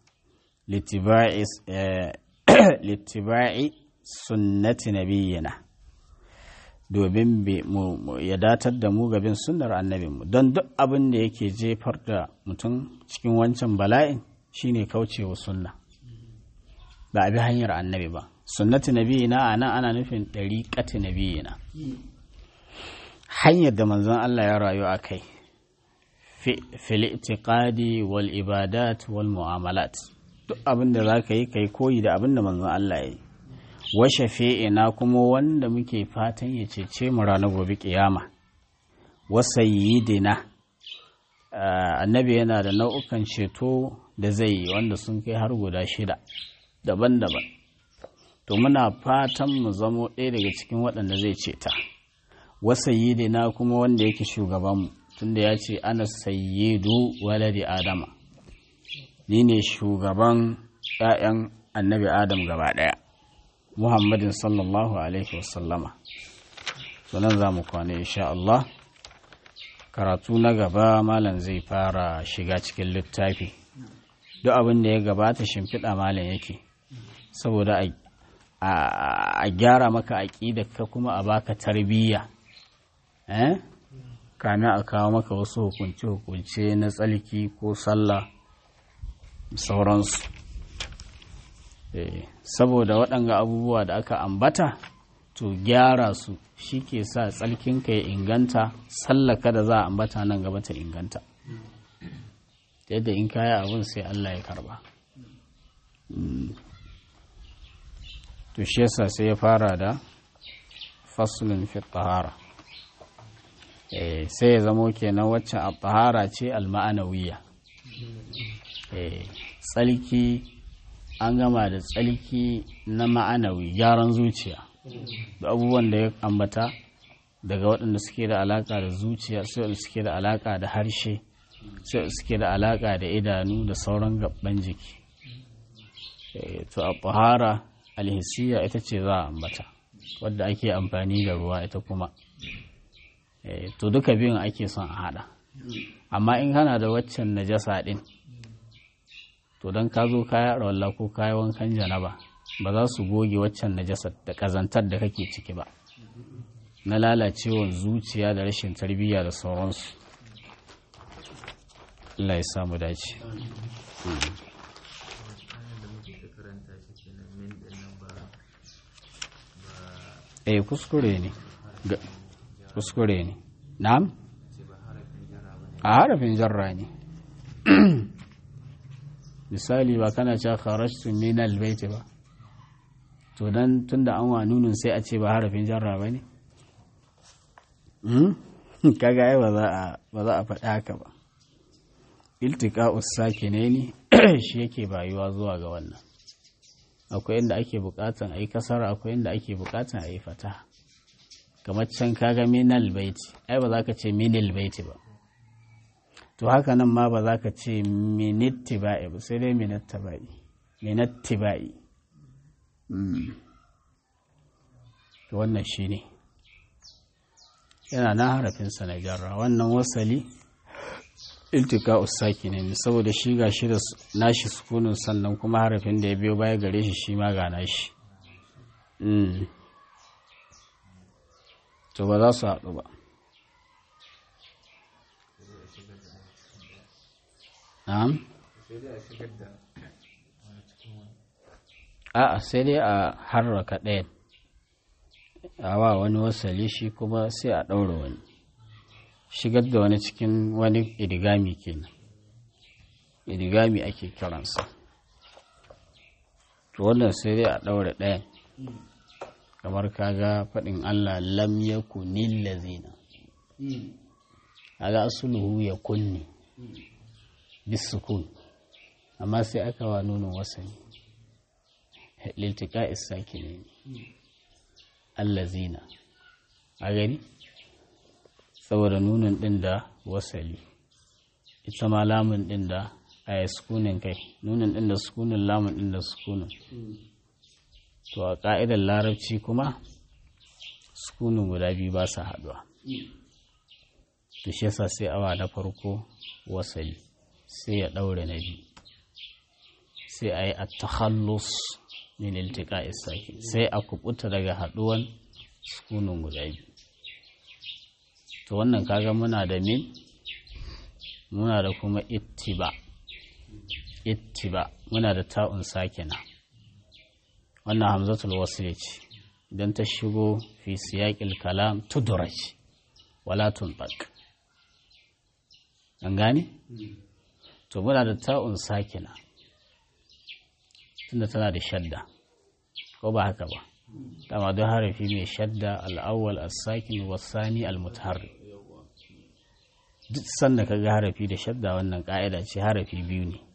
littiba'i sunnati nabiyyina domin ya datar da mu gabin sunnar annabinmu don duk abin da yake jefar da mutum cikin wancan bala'in shine kaucewa sunna ba a bi hanyar annabi ba sunnati nabiyina a nan ana nufin ɗariƙati nabiyina hanyar da manzon Allah ya rayu a kai fil itiqadi wal ibadat wal mu'amalat duk abin da za ka yi kai koyi da abin da manzon Allah ya yi wa shafi'ina kuma wanda muke fatan ya cece mu ranar gobe kiyama wa sayyidina annabi yana da nau'ukan ceto da zai yi wanda sun kai har guda shida daban-daban to muna fatan mu zamo ɗaya daga cikin waɗanda zai ceta wa sayyidina kuma wanda yake shugabanmu tunda ya ce ana sayyidu waladi adama ni ne shugaban ƴaƴan annabi adam gaba ɗaya muhammadin sallallahu alaihi wasallama to nan za mu kwana insha Allah karatu na gaba malam zai fara shiga cikin littafi duk abin da ya gabata shimfiɗa malam yake saboda a gyara maka aƙidarka kuma a baka tarbiyya eh kamin a kawo maka wasu hukunce-hukunce na tsalki ko sallah sauransu saboda waɗanga abubuwa da aka ambata to gyara su shi ke sa tsalkinka ya inganta sallaka da za a ambata nan gaba ta inganta yadda in kaya abin sai Allah ya karba to shi yasa sai ya fara da faslun fi tahara sai ya zamo kenan wacce a tahara ce alma'anawiya tsalki an gama da tsalki na ma'anawi gyaran zuciya da abubuwan da ya ambata daga waɗanda suke da alaka da zuciya sai waɗanda suke da alaka da harshe sai waɗanda suke da alaka da idanu da sauran gaban jiki to a tahara alhisiya ita ce za a ambata wadda ake amfani da ruwa ita kuma to duka biyun ake son a hada amma in kana da waccan najasa din to don ka zo kaya rawalla ko kaya wankan janaba ba za su goge waccan najasa da kazantar da kake ciki ba na lalacewar zuciya da rashin tarbiyya da sauransu Allah ya samu dace eh kuskure ne kuskure ne na'am a harafin jarra ne misali ba kana cewa kharajtu min albayt ba to dan tunda an wa nunun sai a ce ba harafin jarra bane hmm kaga ai ba za a ba za a faɗa haka ba iltiqa'us sakinaini shi yake bayuwa zuwa ga wannan akwai inda ake bukatan ayi kasara akwai inda ake bukatan ayi fata kamar can kaga minal baiti ai ba za ka ce minil baiti ba to haka nan ma ba za ka ce minittiba'i ba sai dai minattaba'i minattiba'i to wannan shine yana na harafin sa na jarra wannan wasali iltika'us sakinaini saboda shi ga shi da nashi sukunin sannan kuma harafin da ya biyo baya gare shi shi ma ga nashi to ba za su haɗu ba na'am a'a sai dai a harraka ɗayan a wa wani wasali shi kuma sai a ɗaura wani shigar da wani cikin wani idigami kenan idigami ake kiransa to wannan sai dai a ɗaura ɗayan kamar kaga faɗin Allah lam yakunil lazina aga asluhu yakunni bisukun amma sai aka wa nunun wasani liltiqa'is sakinain allazina a gani saboda nunun din da wasali ita ma lamun din da a sukunin kai nunun din da sukunin lamun din da sukunin to a ƙa'idar larabci kuma sukunin guda biyu ba sa haɗuwa to shi yasa sai awa na farko wasali sai ya ɗaure na biyu sai a yi a takhallus min iltiqa'is sakin sai a kubuta daga haɗuwan sukunin guda biyu to wannan kaga muna da min muna da kuma ittiba ittiba muna da ta'un sakina wannan hamzatul wasl ce idan ta shigo fi siyaqil kalam tudraj wala tunbaq an gane to muna da ta'un sakina tunda tana da shadda ko ba haka ba dama don harafi mai shadda al-awwal as-sakin was-sani al-mutaharrik duk sanda kaga harafi da shadda wannan ka'ida ce harafi biyu ne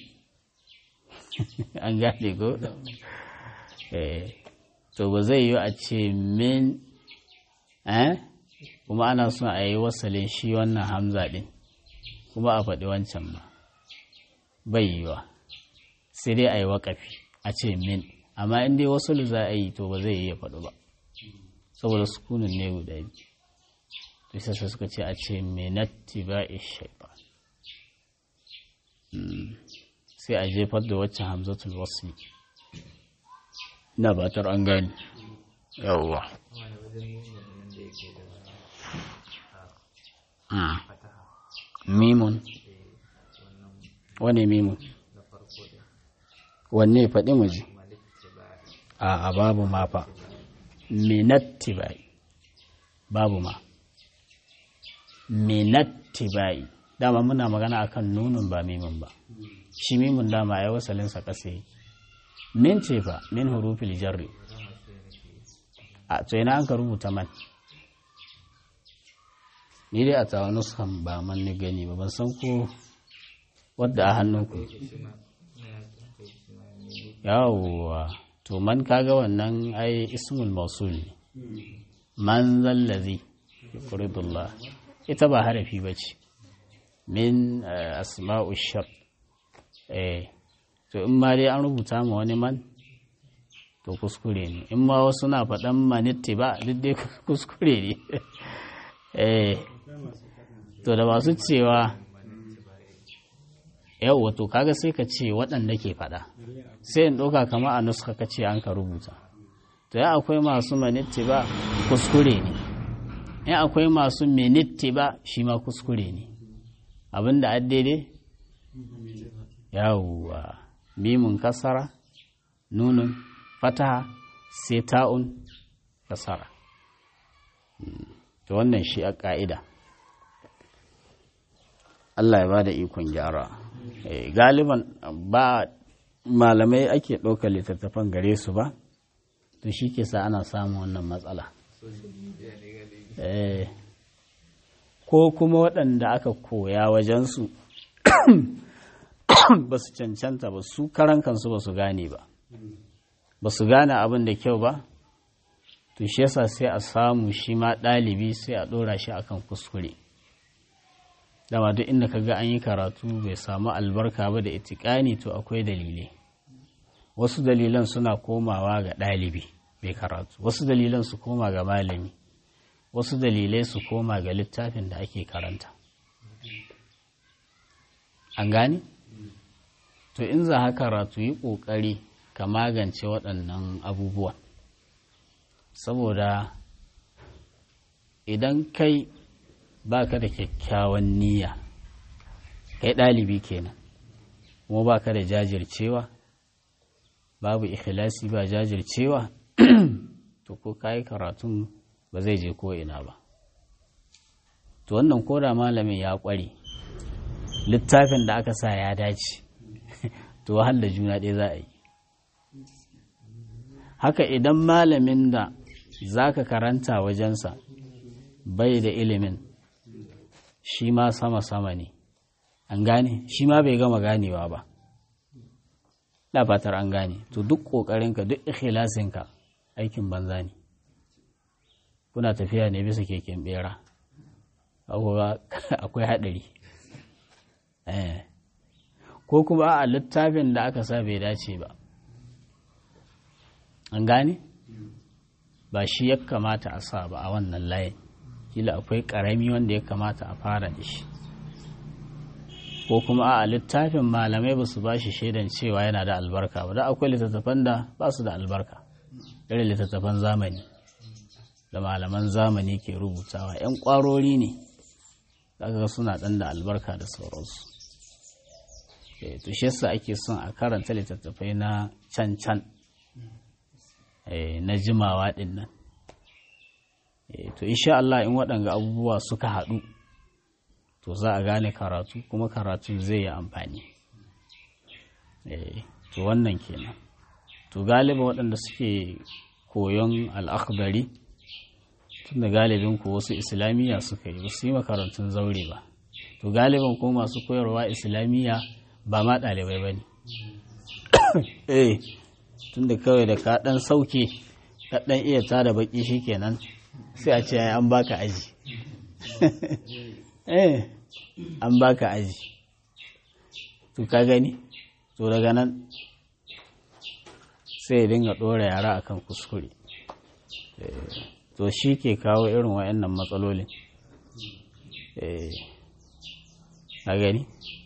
an gane ko to ba zai yi a ce min eh kuma ana son a yi wasalin shi wannan hamza din kuma a faɗi wancan ba bai yiwa sai dai a yi waƙafi a ce min amma in dai wasu za a yi to ba zai yi ya faɗi ba saboda sukunin ne guda biyu to sai suka ce a ce minatti ba shaitan sai a jefar da waccan hamzatul wasli na batar an gani yawwa mimun wane mimun wanne faɗi muji a babu ma fa minatti bai babu ma minatti bai dama muna magana akan nunun ba mimun ba shi mimun dama ya wasalinsa kasa min ce fa min hurufil jarri a to ina an ka rubuta man ni dai a tawa nuskan ba man ni gani ba ban san ko wadda a hannunku yawwa to man kaga wannan ai ismul mausul ne man zallazi yuqridullah ita ba harafi bace min asma'u shart eh to in ma dai an rubuta ma wani man to kuskure ne in ma wasu na faɗan manitti ba duk dai kuskure ne eh to da masu cewa yau wato kaga sai ka ce waɗanda ke faɗa sai in ɗauka kama a nuska ka ce an ka rubuta to ya akwai masu manitti ba kuskure ne ya akwai masu menitti ba shi ma kuskure ne abinda an daidai yawwa mimun kasara nunun fataha sai ta'un kasara to wannan shi a ƙa'ida Allah ya ba da ikon gyara. Galiban ba malamai ake ɗaukar littattafan gare su ba, to shi ke sa ana samun wannan matsala. Ko kuma waɗanda aka koya wajensu ba su cancanta ba, su karan kansu ba su gane ba, ba su gane abin da kyau ba, to shi yasa sai a samu shi ma ɗalibi sai a ɗora shi akan kuskure. Dama duk inda ka ga an yi karatu bai samu albarka ba da itikani, to akwai dalilai. Wasu dalilan suna komawa ga ɗalibi mai karatu, wasu dalilan su koma ga malami, wasu dalilai su koma ga littafin da ake karanta. An gane? To in za ha karatu yi ƙoƙari ka magance waɗannan abubuwan, saboda idan kai ba ka da kyakkyawan niyya, kai ɗalibi kenan, kuma ba ka da jajircewa, babu ikhlasi ba jajircewa, to ko ka yi karatun ba zai je ko'ina ba. To wannan koda malamin ya ƙware, littafin da aka sa ya dace, to wahal da juna ɗaya za a yi. Haka idan malamin da za ka karanta wajensa bai da ilimin, shi ma sama-sama ne, an gane? Shi ma bai gama ganewa ba, da fatar an gane. To duk ƙoƙarinka, duk ikhlasinka aikin banza ne. Kuna tafiya ne bisa keken bera, akwai haɗari. Ko kuma a littafin da aka sa bai dace ba, an gane? Ba shi ya kamata a sa ba a wannan layin, kila akwai ƙarami wanda ya kamata a fara da shi. Ko kuma a littafin malamai ba su ba shi shaidan cewa yana da albarka ba, da akwai littattafan da ba su da albarka, irin littattafan zamani da malaman zamani ke rubutawa, 'yan ƙwarori ne, daga suna ɗan da albarka da sauransu. To shi yasa ake son a karanta littattafai na can-can, na jimawa ɗin nan. To insha Allah in waɗanga abubuwa suka haɗu, to za a gane karatu, kuma karatun zai yi amfani. To wannan kenan. To galiba waɗanda suke koyon al'akhdari, tun da galibin ku wasu islamiyya suka yi, ba su yi makarantun zaure ba. To galiban ko masu koyarwa islamiyya ba ma ɗalibai ba ne. Eh, tun da kawai da ka ɗan sauke, ka ɗan iya tada baƙi shi kenan, sai a ce an baka aji. Eh, an baka aji. To ka gani? To daga nan sai ya dinga ɗora yara akan kuskure. To shi ke kawo irin wa'annan matsalolin. Eh, ka gani?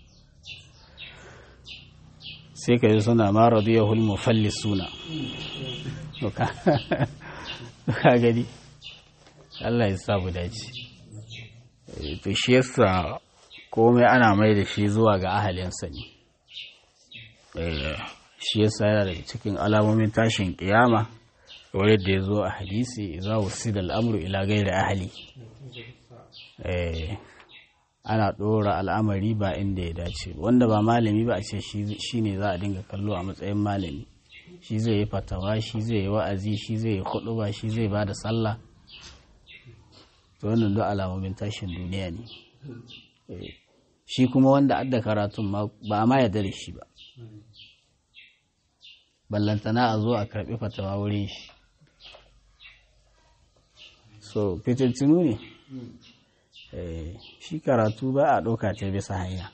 Sai ka yi suna ma radiyahul mufallisuna. To ka gani? Allah ya sa mu dace. To shi yasa komai ana mai da shi zuwa ga ahalinsa ne. Shi yasa yana daga cikin alamomin tashin kiyama, kamar yadda ya zo a hadisi, za wusida al'amru ila gairi ahli. Ana ɗora al'amari ba inda ya dace, wanda ba malami ba a ce shi ne za a dinga kallo a matsayin malami. Shi zai yi fatawa, shi zai yi wa'azi, shi zai yi huɗuba, shi zai ba da sallah. To wannan duk alamomin tashin duniya ne. Shi kuma wanda adda karatun ba ma yarda da shi ba, ballantana a zo a karɓi fatawa wurin shi. So fitintinu ne. Shi karatu ba a ɗauka ta bisa hanya.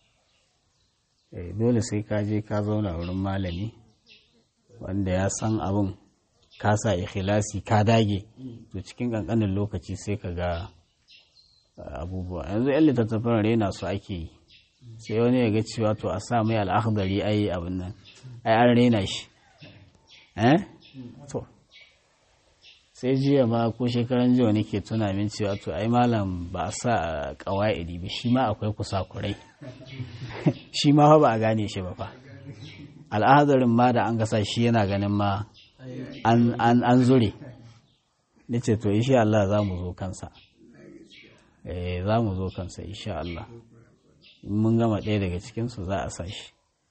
Dole sai ka je ka zauna wurin malami wanda ya san abin, ka sa ikhlasi, ka dage, to cikin ƙanƙanin lokaci sai ka ga abubuwa. Yanzu yan littattafan rena su ake yi, sai wani ya ga cewa to a sa mai al'akhdari ai abin nan, ai an rena shi. Eh? To, sai jiya ma ko shekaran jiya nake tuna min cewa to ai malam ba a sa ƙawa'idi ba, shi ma akwai kusakurai. Shi ma ba a gane shi ba fa. Al'ahdarin ma da an gasa shi yana ganin ma an zure. Nace to insha Allah za mu zo kansa. Eh, za mu zo kansa insha Allah. in mun gama ɗaya daga cikinsu za a sa shi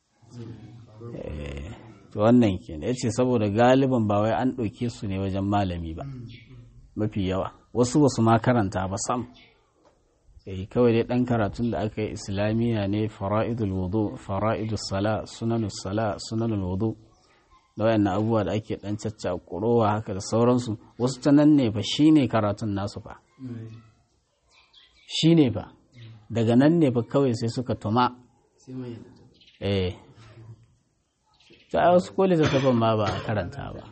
to wannan ke ya ce saboda galiban ba wai an ɗauke su ne wajen malami ba mafi yawa wasu ba su ma karanta ba sam kawai dai ɗan karatun da aka yi islamiyya ne fara'idul wudu fara'idul sala sunanul sala sunanul wudu da wayannan abubuwa da ake ɗan cacca ƙurowa haka da sauransu wasu ta nan ne fa shine karatun nasu fa shine fa daga nan ne fa kawai sai suka tuma eh ta wasu ko littattafan ma ba a karanta ba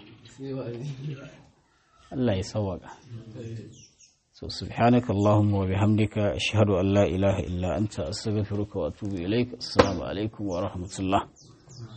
Allah ya sawwaka so subhanaka allahumma wa bihamdika ashhadu an la ilaha illa anta astaghfiruka wa atubu ilaik assalamu alaikum wa rahmatullah